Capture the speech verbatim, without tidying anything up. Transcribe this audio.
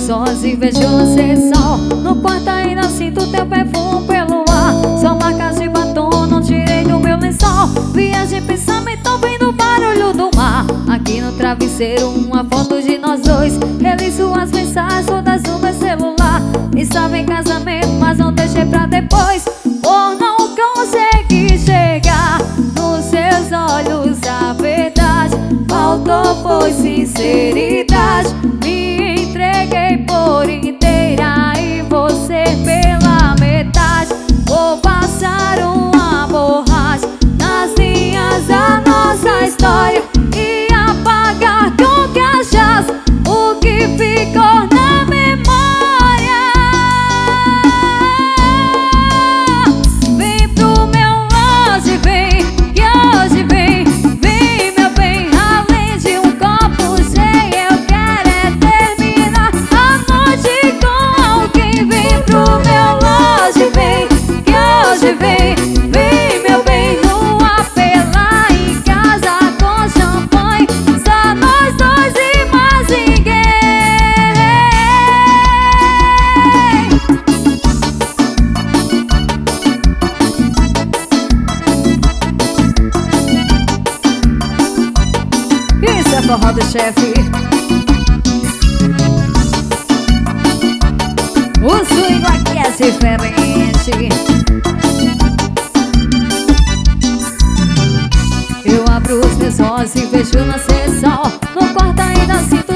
meus olhos e vejo você sol. No quarto ainda sinto teu perfume pelo ar. Só marcas de batom, não tirei do meu lençol. Viagem, pensamento, ouvindo o barulho do mar. Aqui no travesseiro uma foto de nós dois. Ele suas mensagens todas no meu celular. Estava em casamento, mas não deixei pra depois, por não conseguir chegar nos seus olhos a verdade. Faltou foi sinceridade. Me entreguei por inteira e você pela metade. Vou passar uma borracha nas linhas da nossa história e apagar com cachaça o que ficou na memória. Vem pro meu longe, vem, que hoje vem. Vem, meu bem, além de um copo cheio, eu quero é terminar a noite com alguém. Vem pro meu longe, vem, que hoje vem. Vem, meu bem, no apelar em casa com champanhe. Só nós dois e mais ninguém. Isso é forró do chefe. O swing aqui é diferente. Eu abro os meus olhos e vejo nascer sol. No quarto ainda sinto